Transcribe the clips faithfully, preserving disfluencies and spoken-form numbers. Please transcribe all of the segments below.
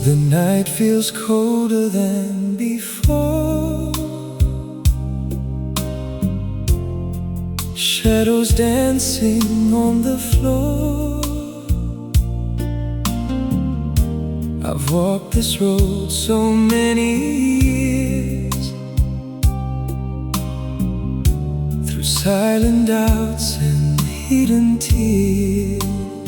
The night feels colder than before. Shadows dancing on the floor. I've walked this road so many years, through silent doubts and hidden tears.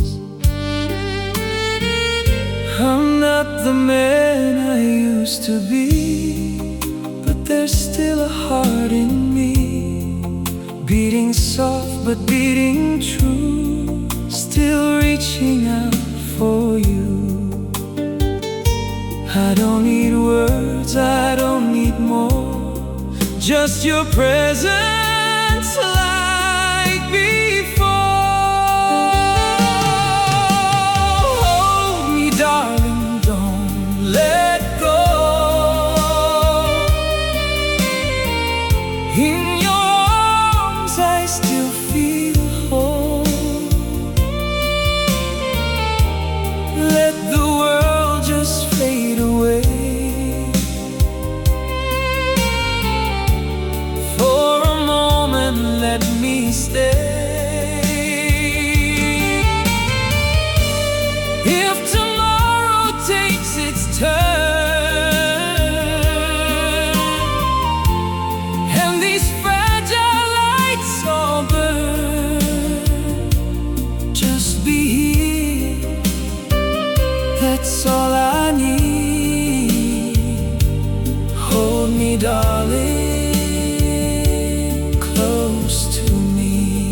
I'm not the man I used to be, but there's still a heart in me, beating soft but beating true, still reaching out for you. I don't need words, I don't need more, just your presence like before. Hold me, darling, don't let go. In your arms I still feel home. Let the world just fade away. For a moment, let me stay. If tomorrow takes its turn, and these fragile lights all burn, just be here, that's all I need. Hold me, darling, close to me.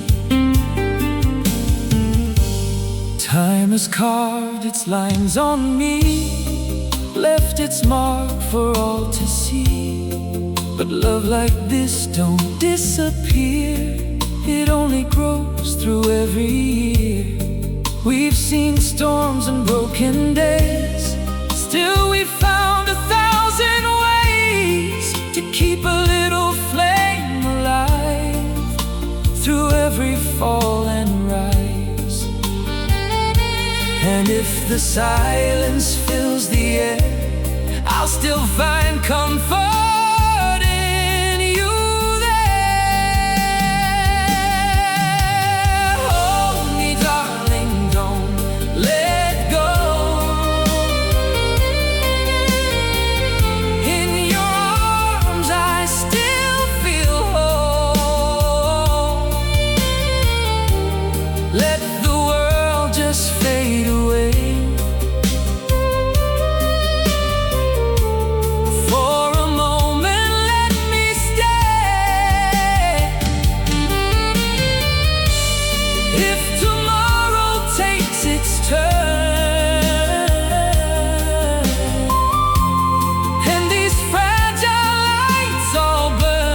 Time has carved its lines on me, left its mark for all to see. But love like this don't disappear, it only grows through every year. We've seen storms and broken days, still we found a thousand ways to keep a little flame alive through every fall and rise. And if the silence fills the air, I'll still find comfort in you there. Hold me, darling, don't let go. In your arms I still feel whole. Let the world just fade away. For a moment, let me stay. If tomorrow takes its turn, and these fragile lights all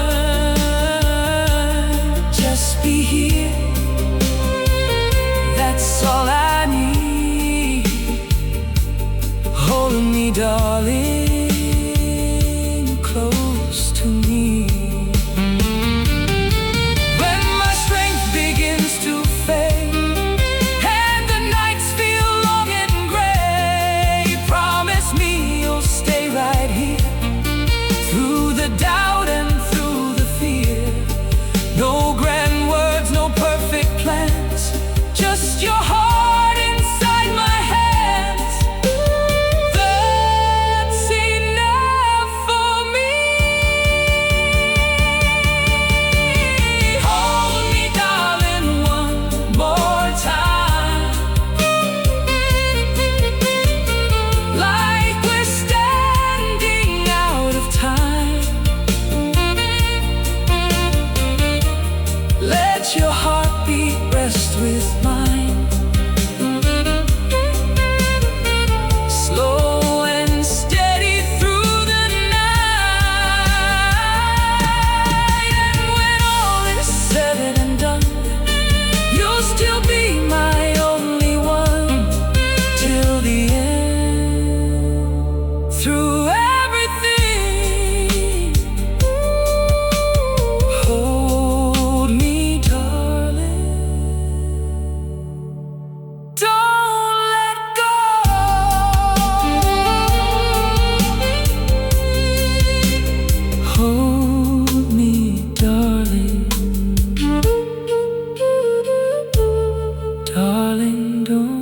burn, just be here, that's all I need. Hold me, darling, close to me. When my strength begins to fade and the nights feel long and gray, promise me you'll stay right here through the doubt and through the fear. No grand words, no perfect plans, just your heart inside my hands. That's it. darling, don't